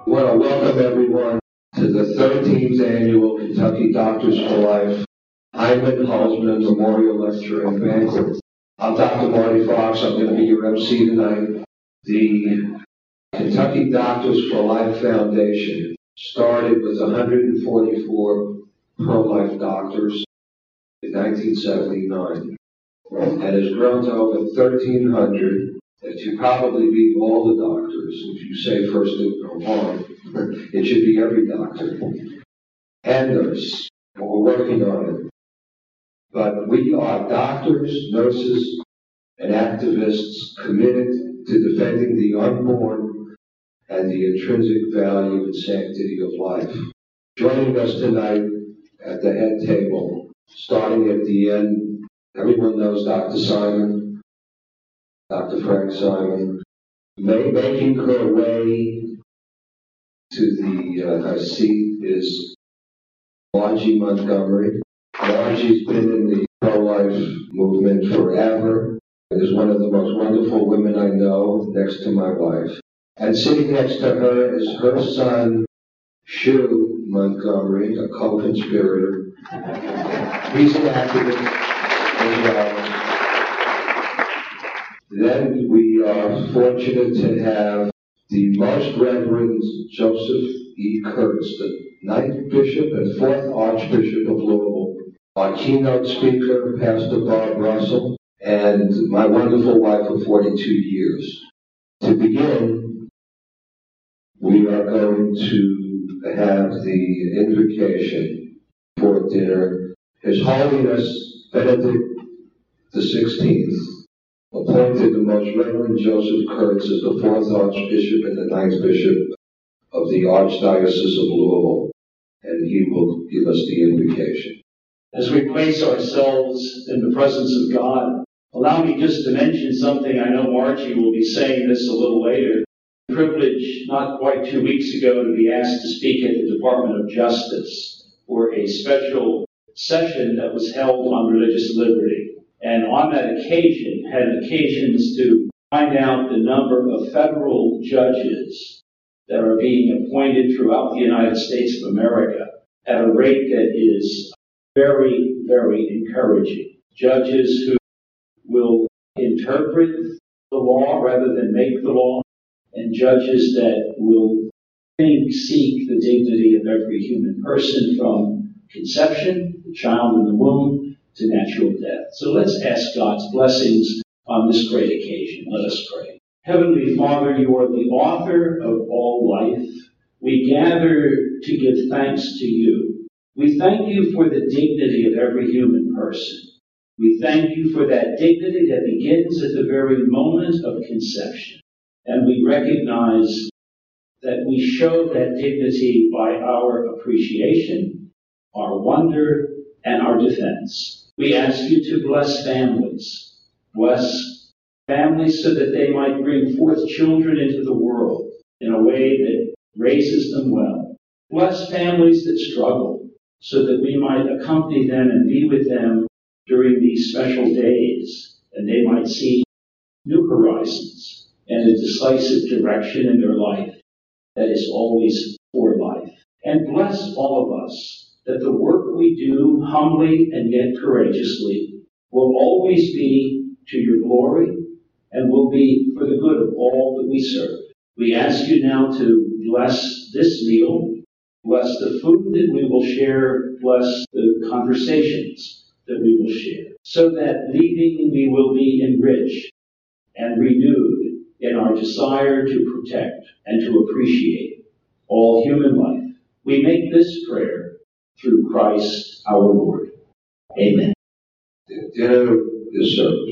I want to welcome everyone to the 13th Annual Kentucky Doctors for Life Hyman Holzman Memorial Lecture and Banquet. I'm Dr. Marty Fox. I'm going to be your MC tonight. The Kentucky Doctors for Life Foundation started with 144 pro-life doctors in 1979 and has grown to over 1,300. If you probably beat all the doctors, if you say first did no harm, it should be every doctor and nurse. And we're working on it. But we are doctors, nurses, and activists committed to defending the unborn and the intrinsic value and sanctity of life. Joining us tonight at the head table, starting at the end, everyone knows Dr. Simon, Dr. Frank Simon, making her way to her seat is Margie Montgomery. Margie's been in the pro-life movement forever and is one of the most wonderful women I know, next to my wife. And sitting next to her is her son, Shu Montgomery, a co-conspirator. He's an activist as well. Then we are fortunate to have the Most Reverend Joseph E. Kurtz, the 9th Bishop and 4th Archbishop of Louisville, our keynote speaker, Pastor Bob Russell, and my wonderful wife of 42 years. To begin, we are going to have the invocation for dinner. His Holiness Benedict XVI appointed the Most Reverend Joseph Kurtz as the 4th Archbishop and the 9th Bishop of the Archdiocese of Louisville, and he will give us the invocation. As we place ourselves in the presence of God, allow me just to mention something. I know Margie will be saying this a little later. Privilege not quite 2 weeks ago to be asked to speak at the Department of Justice for a special session that was held on religious liberty. And on that occasion, had occasions to find out the number of federal judges that are being appointed throughout the United States of America at a rate that is very, very encouraging. Judges who will interpret the law rather than make the law, and judges that will seek the dignity of every human person from conception, the child in the womb, to natural death. So let's ask God's blessings on this great occasion. Let us pray. Heavenly Father, you are the author of all life. We gather to give thanks to you. We thank you for the dignity of every human person. We thank you for that dignity that begins at the very moment of conception. And we recognize that we show that dignity by our appreciation, our wonder, and our defense. We ask you to bless families. Bless families so that they might bring forth children into the world in a way that raises them well. Bless families that struggle so that we might accompany them and be with them during these special days, and they might see new horizons and a decisive direction in their life that is always for life. And bless all of us that the work we do humbly and yet courageously will always be to your glory and will be for the good of all that we serve. We ask you now to bless this meal, bless the food that we will share, bless the conversations that we will share, so that leaving we will be enriched and renewed in our desire to protect and to appreciate all human life. We make this prayer through Christ our Lord. Amen. The dinner is served.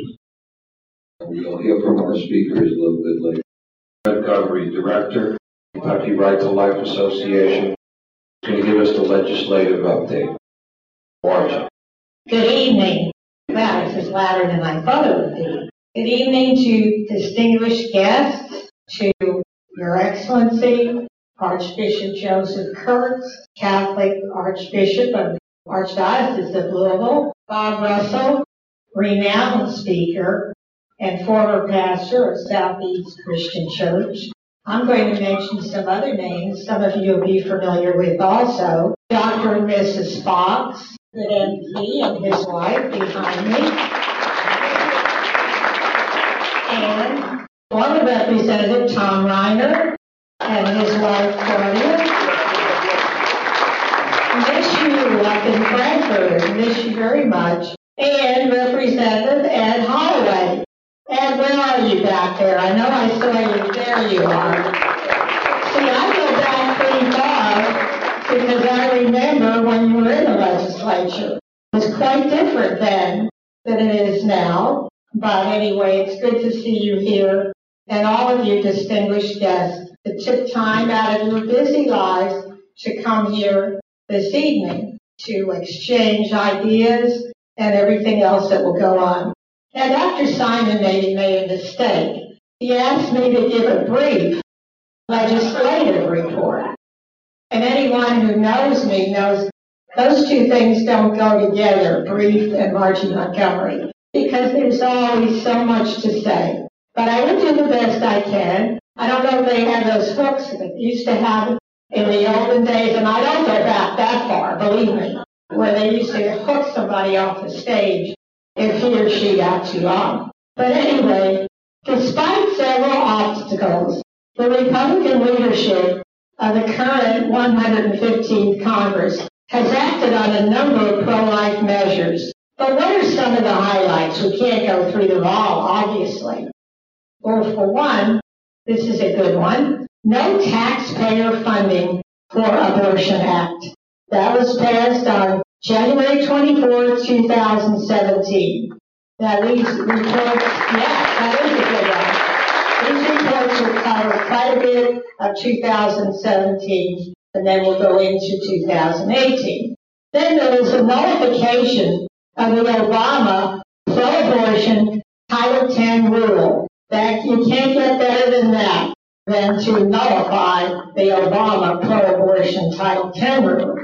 We'll hear from our speakers a little bit later. Montgomery, Director, Kentucky Right to Life Association, is going to give us the legislative update. Margie. Good evening. Wow, this is louder than I thought it would be. Good evening to distinguished guests, to Your Excellency, Archbishop Joseph Kurtz, Catholic Archbishop of the Archdiocese of Louisville, Bob Russell, renowned speaker and former pastor of Southeast Christian Church, I'm going to mention some other names some of you will be familiar with also. Dr. and Mrs. Fox, the MP, and his wife behind me. And former Representative Tom Reiner and his wife Claudia. Miss you up in Frankfurt, miss you very much. And Representative Ed Holloway. Ed, where are you back there? I know I saw you. There you are. See, I go back pretty far because I remember when you were in the legislature. It was quite different then than it is now. But anyway, it's good to see you here and all of you distinguished guests that took time out of your busy lives to come here this evening to exchange ideas and everything else that will go on. And Dr. Simon made a mistake. He asked me to give a brief legislative report. And anyone who knows me knows those two things don't go together, brief and Margie Montgomery, because there's always so much to say. But I will do the best I can. I don't know if they have those hooks that they used to have in the olden days, and I don't go back that far, believe me, where they used to hook somebody off the stage if he or she got too long. But anyway, despite several obstacles, the Republican leadership of the current 115th Congress has acted on a number of pro-life measures. But what are some of the highlights? We can't go through them all, obviously. Well, for one, this is a good one, no taxpayer funding for Abortion Act. That was passed on January 24, 2017. Now, these reports, that is a good one. These reports will cover quite a bit of 2017, and then we'll go into 2018. Then there was a nullification of the Obama pro-abortion Title X rule. That you can't get better than to nullify the Obama pro-abortion Title X rule.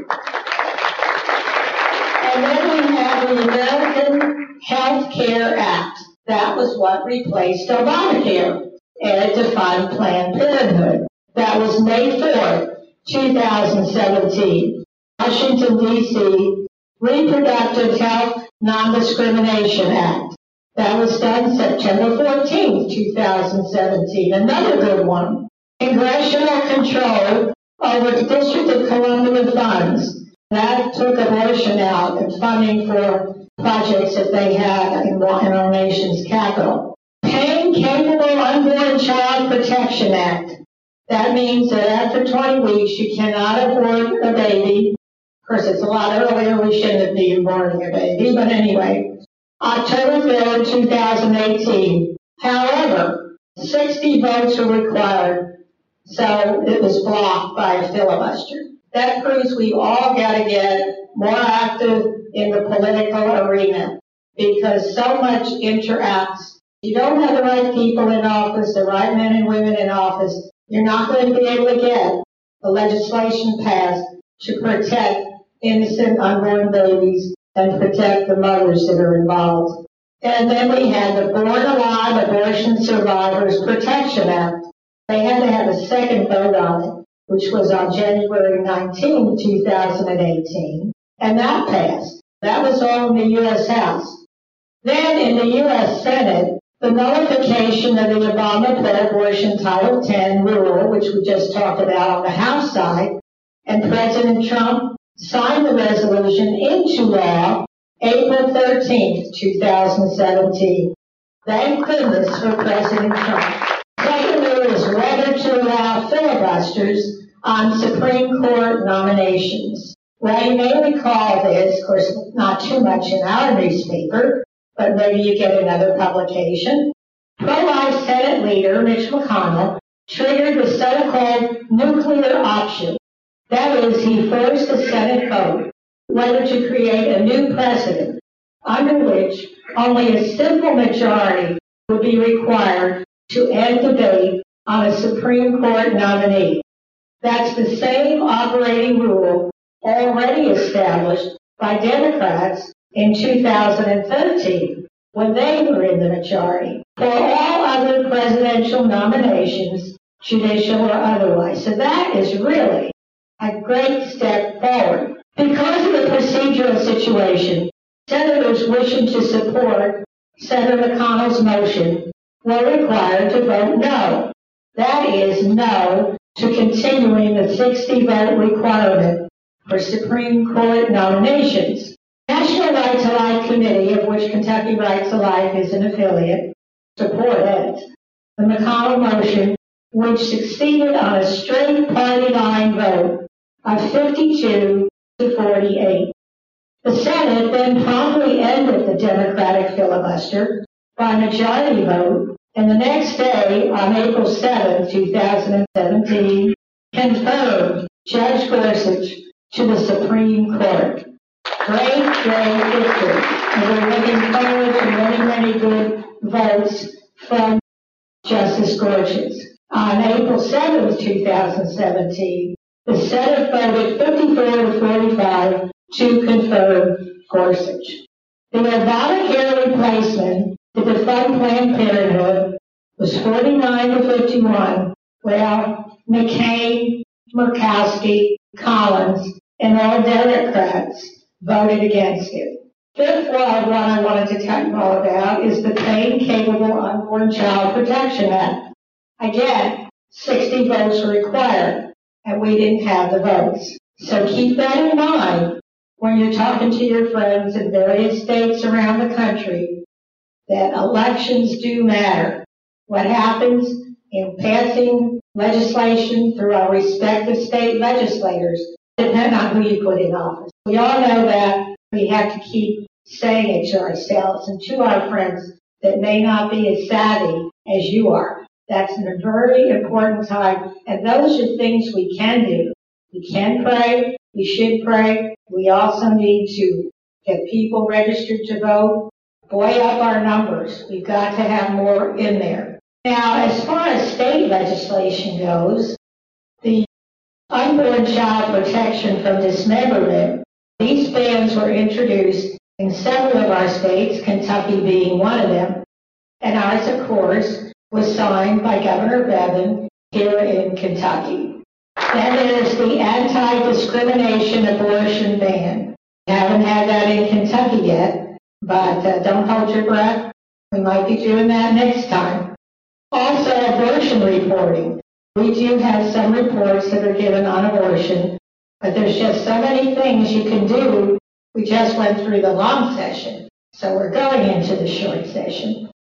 And then we have the American Health Care Act. That was what replaced Obamacare, and it defined Planned Parenthood. That was May 4th, 2017. Washington, D.C., Reproductive Health Non-Discrimination Act. That was done September 14th, 2017. Another good one. Congressional control over the District of Columbia funds. That took abortion out and funding for projects that they had in our nation's capital. Pain-Capable Unborn Child Protection Act. That means that after 20 weeks, you cannot abort a baby. Of course, it's a lot earlier. We shouldn't be aborting a baby, but anyway. October 3rd, 2018. However, 60 votes were required, so it was blocked by a filibuster. That proves we all got to get more active in the political arena because so much interacts. If you don't have the right people in office, the right men and women in office, you're not going to be able to get the legislation passed to protect innocent unborn babies and protect the mothers that are involved. And then we had the Born Alive Abortion Survivors Protection Act. They had to have a second vote on it, which was on January 19, 2018. And that passed. That was all in the U.S. House. Then in the U.S. Senate, the nullification of the Obama pro-abortion Title X rule, which we just talked about on the House side, and President Trump signed the resolution into law April 13, 2017. Thank goodness for President Trump. Secondly is whether to allow filibusters on Supreme Court nominations. Well, you may recall this, of course, not too much in our newspaper, but maybe you get another publication. Pro-life Senate leader Mitch McConnell triggered the so-called nuclear option. That is, he forced the Senate vote whether to create a new precedent under which only a simple majority would be required to end debate on a Supreme Court nominee. That's the same operating rule already established by Democrats in 2013 when they were in the majority. For all other presidential nominations, judicial or otherwise. So that is really a great step forward. Because of the procedural situation, senators wishing to support Senator McConnell's motion were required to vote no. That is no to continuing the 60-vote requirement for Supreme Court nominations. National Right to Life Committee, of which Kentucky Right to Life is an affiliate, supported the McConnell motion, which succeeded on a straight party line vote of 52 to 48. The Senate then promptly ended the Democratic filibuster by majority vote, and the next day, on April 7, 2017, confirmed Judge Gorsuch to the Supreme Court. Great victory. And we're looking forward to many, many good votes from Justice Gorsuch. On April 7, 2017, the Senate voted 54 to 45 to confirm Gorsuch. The Obamacare replacement to defund Planned Parenthood was 49 to 51, while McCain, Murkowski, Collins, and all Democrats voted against it. Fifth one I wanted to tell you all about is the Pain Capable Unborn Child Protection Act. Again, 60 votes were required, and we didn't have the votes. So keep that in mind when you're talking to your friends in various states around the country, that elections do matter. What happens in passing legislation through our respective state legislators depend on who you put in office. We all know that. We have to keep saying it to ourselves and to our friends that may not be as savvy as you are. That's a very important time, and those are things we can do. We can pray. We should pray. We also need to get people registered to vote. Buoy up our numbers. We've got to have more in there. Now, as far as state legislation goes, the Unborn Child Protection from Dismemberment, these bans were introduced in several of our states, Kentucky being one of them, and ours, of course, was signed by Governor Bevin here in Kentucky. Then there's the anti-discrimination abortion ban. We haven't had that in Kentucky yet, but don't hold your breath. We might be doing that next time. Also, abortion reporting. We do have some reports that are given on abortion, but there's just so many things you can do. We just went through the long session, so we're going into the short session.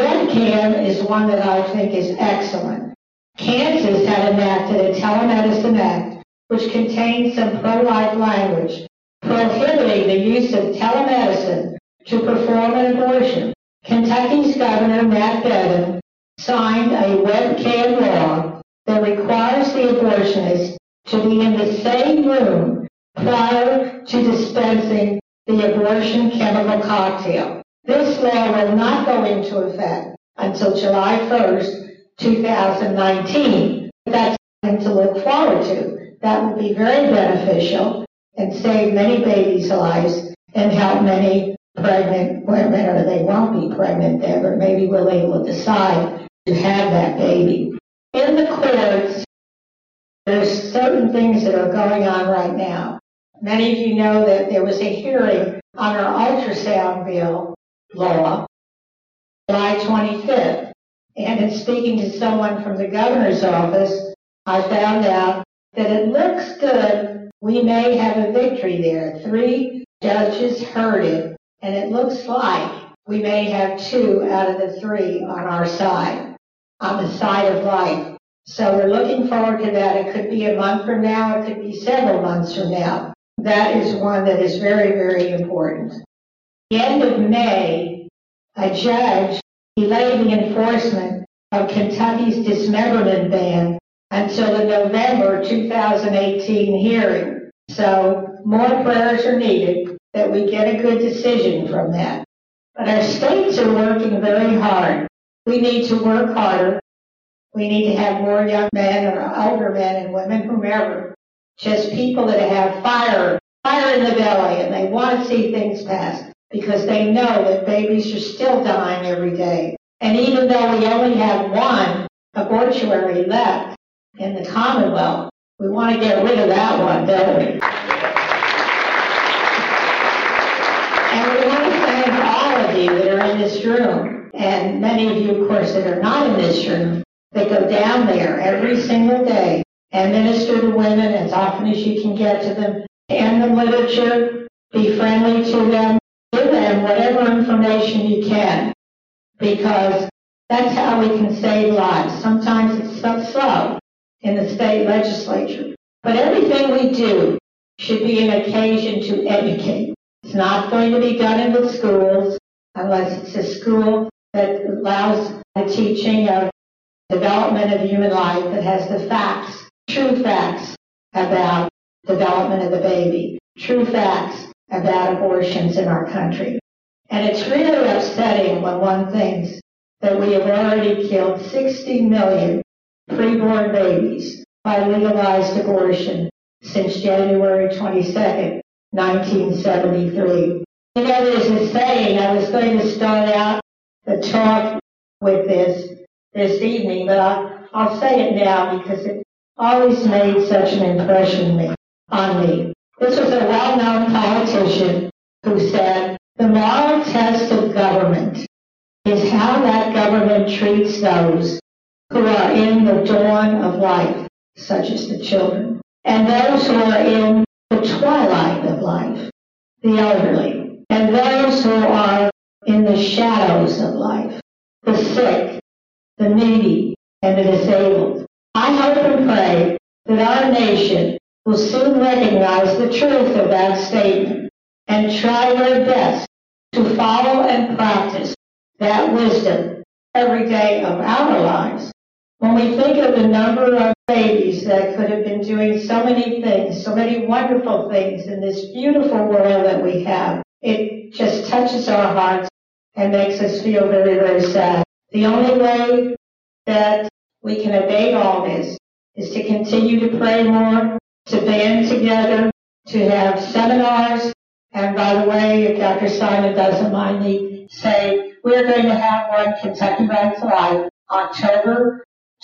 Webcam is one that I think is excellent. Kansas had enacted a telemedicine act which contains some pro-life language prohibiting the use of telemedicine to perform an abortion. Kentucky's Governor Matt Bevin signed a webcam law that requires the abortionist to be in the same room prior to dispensing the abortion chemical cocktail. This law will not go into effect until July 1st, 2019. That's something to look forward to. That will be very beneficial and save many babies' lives and help many pregnant women, or they won't be pregnant then, but maybe we'll be able to decide to have that baby. In the courts, there's certain things that are going on right now. Many of you know that there was a hearing on our ultrasound bill law, July 25th. And in speaking to someone from the governor's office, I found out that it looks good. We may have a victory there. 3 judges heard it, and it looks like we may have 2 out of the 3 on our side, on the side of life. So we're looking forward to that. It could be a month from now. It could be several months from now. That is one that is very, very important. At the end of May, a judge delayed the enforcement of Kentucky's dismemberment ban until the November 2018 hearing. So more prayers are needed that we get a good decision from that. But our states are working very hard. We need to work harder. We need to have more young men or older men and women, whomever, just people that have fire in the belly, and they want to see things pass because they know that babies are still dying every day. And even though we only have 1 abortuary left in the Commonwealth. We want to get rid of that one, don't we? And we want to thank all of you that are in this room, and many of you, of course, that are not in this room, that go down there every single day and minister to women as often as you can get to them, and the literature, be friendly to them, give them whatever information you can, because that's how we can save lives. Sometimes it's so slow in the state legislature. But everything we do should be an occasion to educate. It's not going to be done in the schools unless it's a school that allows the teaching of development of human life, that has the facts, true facts about development of the baby, true facts about abortions in our country. And it's really upsetting when one thinks that we have already killed 60 million preborn babies by legalized abortion since January 22nd, 1973. You know, there's a saying, I was going to start out the talk with this evening, but I'll say it now because it always made such an impression on me. This was a well-known politician who said, the moral test of government is how that government treats those who are in the dawn of life, such as the children, and those who are in the twilight of life, the elderly, and those who are in the shadows of life, the sick, the needy, and the disabled. I hope and pray that our nation will soon recognize the truth of that statement and try their best to follow and practice that wisdom every day of our lives. When we think of the number of babies that could have been doing so many things, so many wonderful things in this beautiful world that we have, it just touches our hearts and makes us feel very, very sad. The only way that we can abate all this is to continue to pray more, to band together, to have seminars. And by the way, if Dr. Simon doesn't mind me saying, we're going to have one, Kentucky Right to Life, October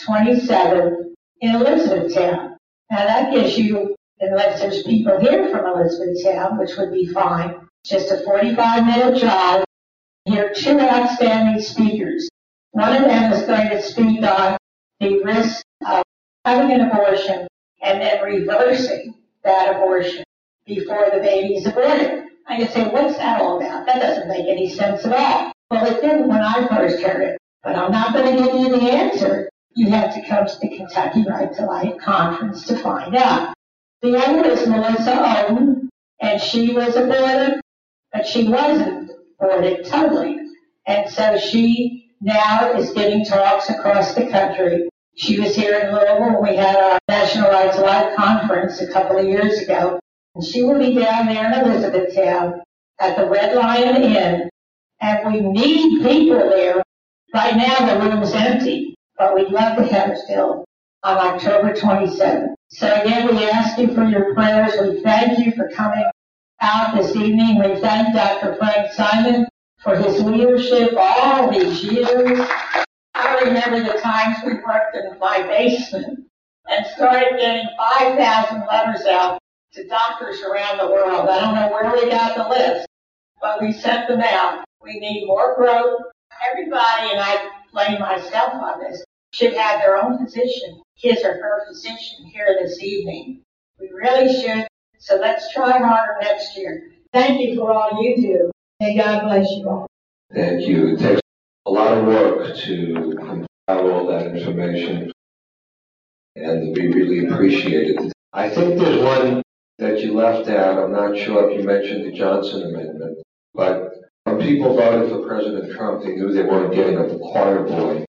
27th in Elizabethtown. Now that gives you, unless there's people here from Elizabethtown, which would be fine, just a 45-minute drive. Here are two outstanding speakers. One of them is going to speak on the risk of having an abortion and then reversing that abortion before the baby's aborted. I can say, what's that all about? That doesn't make any sense at all. Well, it didn't when I first heard it, but I'm not going to give you the answer. You have to come to the Kentucky Right to Life conference to find out. The other is Melissa Oden, and she was aborted, but she wasn't aborted totally. And so she now is giving talks across the country. She was here in Louisville when we had our National Right to Life conference a couple of years ago. And she will be down there in Elizabethtown at the Red Lion Inn. And we need people there. Right now the room's empty, but we'd love to have it filled on October 27th. So again, we ask you for your prayers. We thank you for coming out this evening. We thank Dr. Frank Simon for his leadership all these years. I remember the times we worked in my basement and started getting 5,000 letters out to doctors around the world. I don't know where we got the list, but we sent them out. We need more growth. Everybody, and I blame myself on this, should have their own physician, his or her physician, here this evening. We really should. So let's try harder next year. Thank you for all you do. May God bless you all. Thank you. It takes a lot of work to compile all that information, and we really appreciate it. I think there's one that you left out. I'm not sure if you mentioned the Johnson Amendment, but when people voted for President Trump, they knew they weren't getting a choir boy.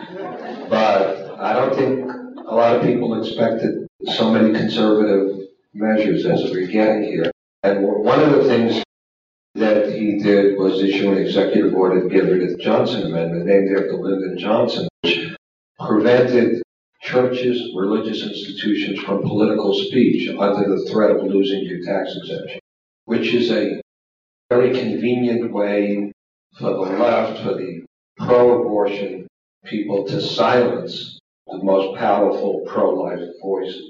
But I don't think a lot of people expected so many conservative measures as we're getting here. And one of the things that he did was issue an executive order to get rid of the Johnson Amendment, named after Lyndon Johnson, which prevented churches, religious institutions from political speech under the threat of losing your tax exemption, which is a very convenient way for the left, for the pro-abortion people to silence the most powerful pro-life voices.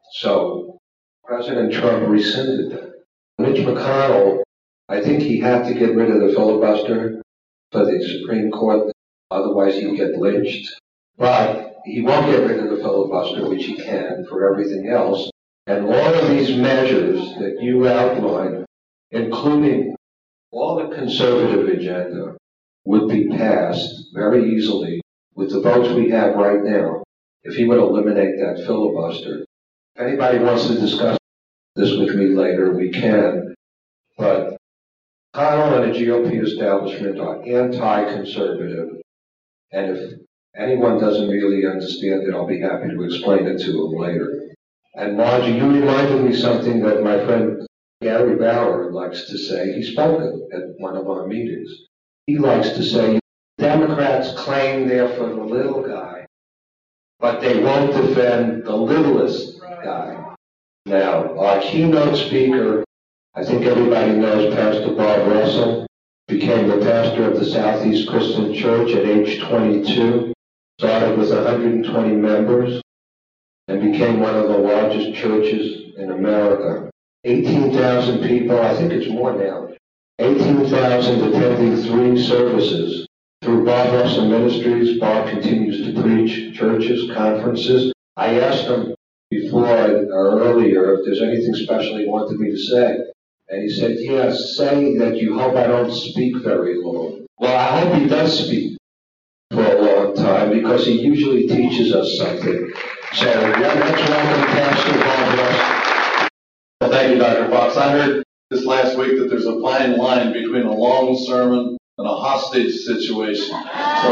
So President Trump rescinded that. Mitch McConnell, I think he had to get rid of the filibuster for the Supreme Court, otherwise he'd get lynched. But he won't get rid of the filibuster, which he can for everything else. And all of these measures that you outlined, including all the conservative agenda, would be passed very easily with the votes we have right now if he would eliminate that filibuster. If anybody wants to discuss this with me later, we can. But McConnell and the GOP establishment are anti-conservative. And if anyone doesn't really understand it, I'll be happy to explain it to them later. And Margie, you reminded me something that my friend Gary Bauer likes to say. He spoke at one of our meetings. He likes to say, Democrats claim they're for the little guy, but they won't defend the littlest guy. Now, our keynote speaker, I think everybody knows Pastor Bob Russell, became the pastor of the Southeast Christian Church at age 22, started with 120 members, and became one of the largest churches in America. 18,000 people, I think it's more now, 18,000 attending 3 services. Through Bob Russell Ministries, Bob continues to preach churches, conferences. I asked him before or earlier if there's anything special he wanted me to say. And he said, yes, say that you hope I don't speak very long. Well, I hope he does speak for a long time because he usually teaches us something. So let's welcome Pastor Bob Russell. Well, thank you, Dr. Fox. I heard this last week that there's a fine line between a long sermon and a hostage situation. So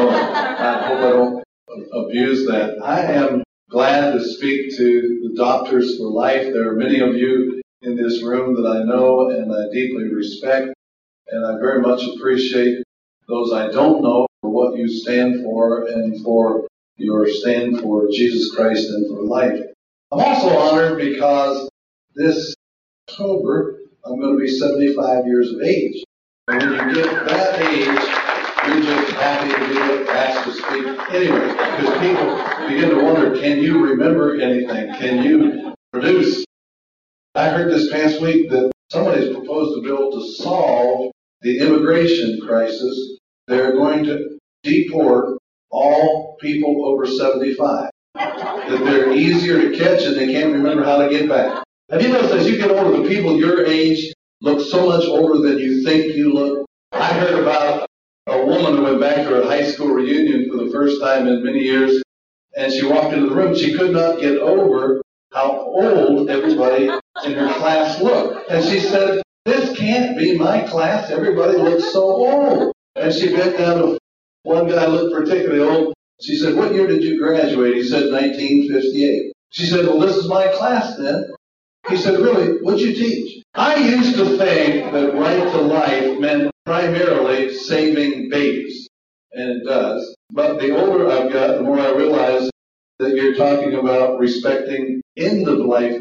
I hope I don't abuse that. I am glad to speak to the Doctors for Life. There are many of you in this room that I know and I deeply respect, and I very much appreciate those I don't know for what you stand for and for your stand for Jesus Christ and for life. I'm also honored because this October I'm going to be 75 years of age. And when you get that age, you're just happy to be asked to speak anyway, because people begin to wonder, can you remember anything? Can you produce? I heard this past week that somebody's proposed a bill to solve the immigration crisis. They're going to deport all people over 75. That they're easier to catch and they can't remember how to get back. Have you noticed as you get older, the people your age look so much older than you think you look? I heard about a woman who went back to her high school reunion for the first time in many years, and she walked into the room. She could not get over how old everybody in her class looked. And she said, this can't be my class. Everybody looks so old. And she bent down to one guy looked particularly old. She said, what year did you graduate? He said, 1958. She said, well, this is my class then. He said, really, what'd you teach? I used to think that right to life meant primarily saving babies. And it does. But the older I've got, the more I realize that you're talking about respecting end-of-life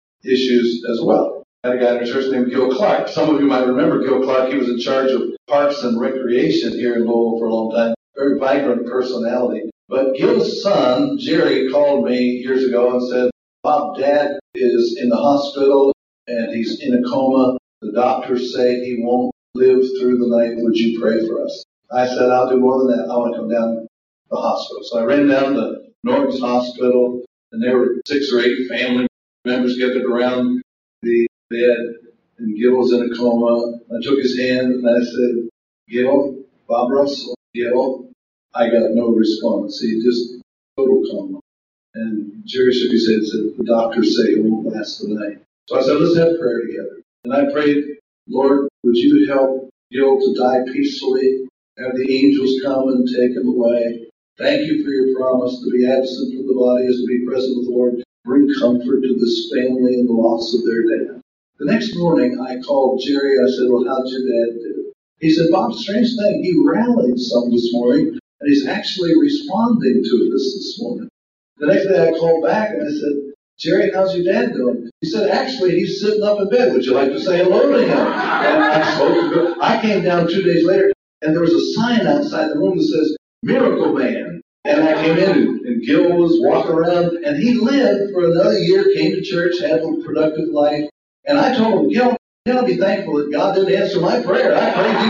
issues as well. I had a guy in our church named Gil Clark. Some of you might remember Gil Clark. He was in charge of parks and recreation here in Louisville for a long time. Very vibrant personality. But Gil's son, Jerry, called me years ago and said, Bob, Dad is in the hospital and he's in a coma. The doctors say he won't live through the night. Would you pray for us? I said, I'll do more than that. I want to come down to the hospital. So I ran down to Norton's Hospital, and there were 6 or 8 family members gathered around the bed, and Gil was in a coma. I took his hand and I said, Gil, Bob Russell, Gil, I got no response. He just total coma. And Jerry shook his head and said, the doctors say it won't last the night. So I said, let's have prayer together. And I prayed, Lord, would you help Gil to die peacefully? Have the angels come and take him away. Thank you for your promise to be absent from the body is to be present with the Lord. Bring comfort to this family in the loss of their dad. The next morning, I called Jerry. I said, well, how'd your dad do? He said, Bob, strange thing. He rallied some this morning, and he's actually responding to this morning. The next day, I called back, and I said, Jerry, how's your dad doing? He said, actually, he's sitting up in bed. Would you like to say hello to him? And I spoke to him. I came down 2 days later, and there was a sign outside the room that says, Miracle Man. And I came in, and Gil was walking around, and he lived for another year, came to church, had a productive life. And I told him, Gil, you gotta be thankful that God didn't answer my prayer. I prayed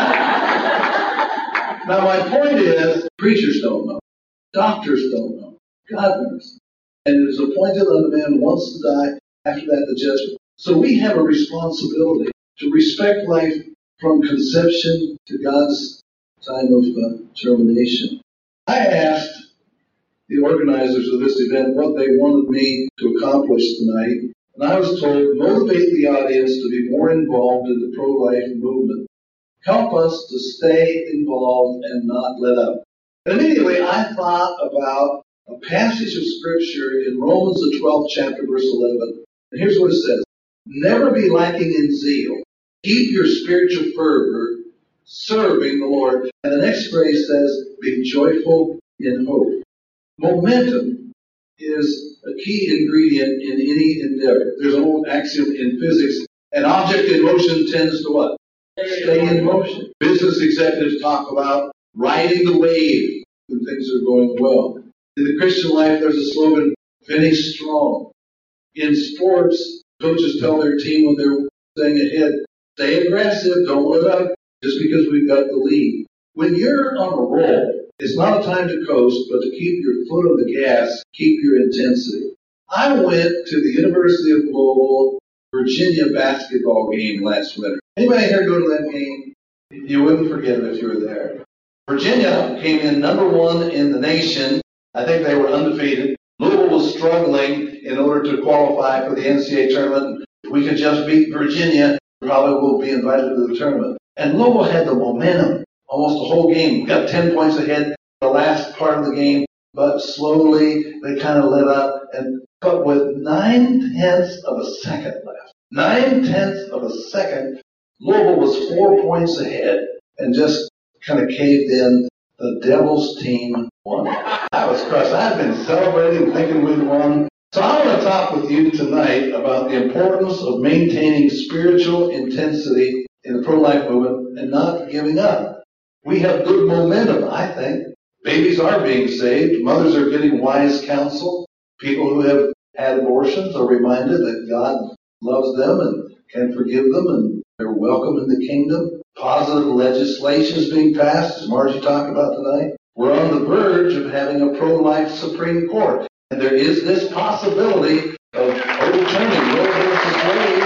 you died. Now my point is, preachers don't know. Doctors don't know. God knows. And it is appointed unto man once to die, after that the judgment. So we have a responsibility to respect life from conception to God's time of termination. I asked the organizers of this event what they wanted me to accomplish tonight, and I was told, motivate the audience to be more involved in the pro-life movement. Help us to stay involved and not let up. And immediately I thought about a passage of Scripture in Romans the 12th chapter, verse 11. And here's what it says. Never be lacking in zeal. Keep your spiritual fervor, serving the Lord. And the next phrase says, be joyful in hope. Momentum is a key ingredient in any endeavor. There's an old axiom in physics. An object in motion tends to what? Stay in motion. Business executives talk about riding the wave when things are going well. In the Christian life, there's a slogan, finish strong. In sports, coaches tell their team when they're staying ahead, stay aggressive, don't let up, just because we've got the lead. When you're on a roll, it's not a time to coast, but to keep your foot on the gas, keep your intensity. I went to the University of Louisville, Virginia basketball game last winter. Anybody here go to that game? You wouldn't forget it if you were there. Virginia came in number 1 in the nation. I think they were undefeated. Louisville was struggling in order to qualify for the NCAA tournament. If we could just beat Virginia, we probably will be invited to the tournament. And Louisville had the momentum almost the whole game. We got 10 points ahead the last part of the game, but slowly they kind of let up. But with 9/10 of a second left, 9/10 of a second, Louisville was 4 points ahead and just kind of caved in. The Devils team won. I was crushed. I've been celebrating, thinking we'd won. So I want to talk with you tonight about the importance of maintaining spiritual intensity in the pro-life movement and not giving up. We have good momentum, I think. Babies are being saved. Mothers are getting wise counsel. People who have had abortions are reminded that God loves them and can forgive them, and they're welcome in the kingdom. Positive legislation is being passed, as Margie talked about tonight. We're on the verge of having a pro-life Supreme Court. And there is this possibility of overturning Roe versus Wade.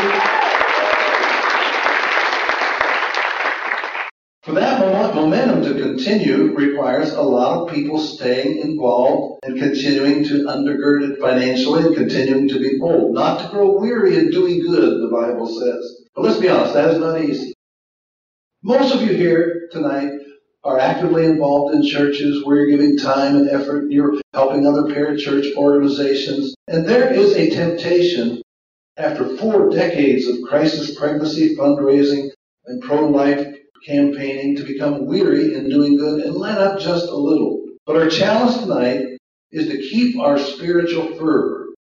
For that momentum to continue requires a lot of people staying involved and continuing to undergird it financially and continuing to be bold. Not to grow weary in doing good, the Bible says. But let's be honest, that is not easy. Most of you here tonight are actively involved in churches where you're giving time and effort, you're helping other parachurch organizations, and there is a temptation after 4 decades of crisis pregnancy fundraising and pro-life campaigning to become weary in doing good and let up just a little. But our challenge tonight is to keep our spiritual fervor.